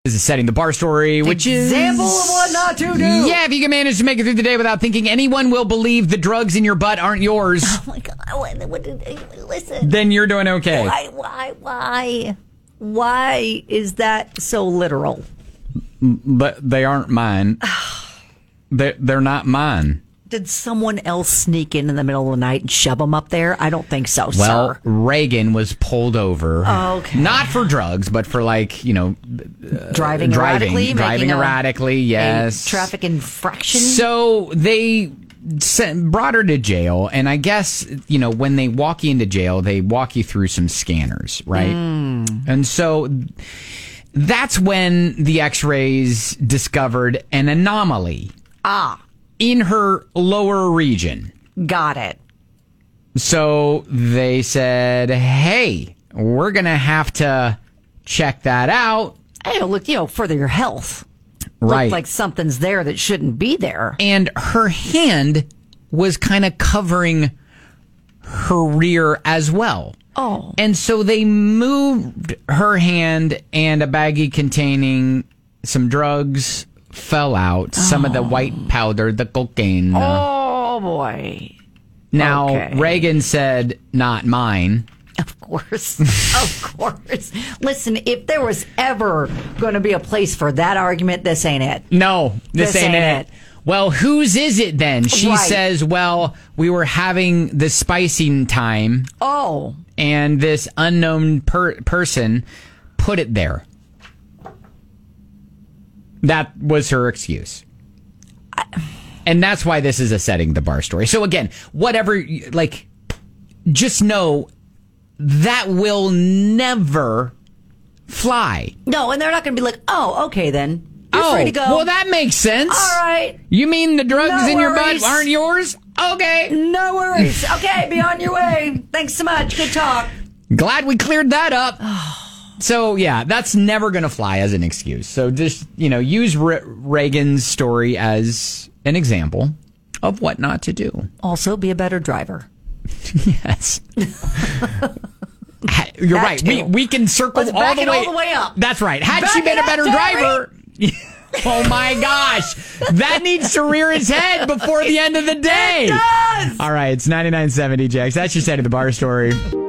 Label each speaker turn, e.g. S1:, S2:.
S1: This is Setting the Bar story, which is...
S2: Example of what not to do.
S1: Yeah, if you can manage to make it through the day without thinking anyone will believe the drugs in your butt aren't yours...
S2: Oh, my God. Listen.
S1: Then you're doing okay.
S2: Why is that so literal?
S1: But they aren't mine. They're not mine.
S2: Did someone else sneak in the middle of the night and shove them up there? I don't think so,
S1: well,
S2: sir.
S1: Reagan was pulled over.
S2: Okay.
S1: Not for drugs, but for
S2: driving
S1: erratically, yes.
S2: A traffic infraction.
S1: So they brought her to jail, and I guess, when they walk you into jail, they walk you through some scanners, right? And so that's when the x-rays discovered an anomaly. In her lower region.
S2: Got it.
S1: So they said, hey, we're going to have to check that out.
S2: Hey, look, for your health.
S1: Right.
S2: Looked like something's there that shouldn't be there.
S1: And her hand was kind of covering her rear as well.
S2: Oh.
S1: And so they moved her hand, and a baggie containing some drugs fell out. Some of the white powder, the cocaine.
S2: Oh, boy.
S1: Now,
S2: okay.
S1: Reagan said, not mine.
S2: Of course. Of course. Listen, if there was ever going to be a place for that argument, this ain't it.
S1: No, this ain't it. Well, whose is it then? She says, well, we were having the spicing time.
S2: Oh.
S1: And this unknown person put it there. That was her excuse. And that's why this is a Setting the Bar story. So again, whatever, just know that will never fly.
S2: No, and they're not going to be like, oh, okay then. You're free to go.
S1: Well, that makes sense.
S2: All right.
S1: You mean the drugs in your butt aren't yours? Okay.
S2: No worries. Okay, be on your way. Thanks so much. Good talk.
S1: Glad we cleared that up. So, yeah, that's never going to fly as an excuse. So just, use Reagan's story as an example of what not to do.
S2: Also, be a better driver.
S1: Yes. You're right. We can circle all the
S2: way up.
S1: That's right. Had she been a better driver... Oh, my gosh. That needs to rear its head before the end of the day.
S2: It does.
S1: All right, it's 99.70, Jax. That's your Setting the Bar story.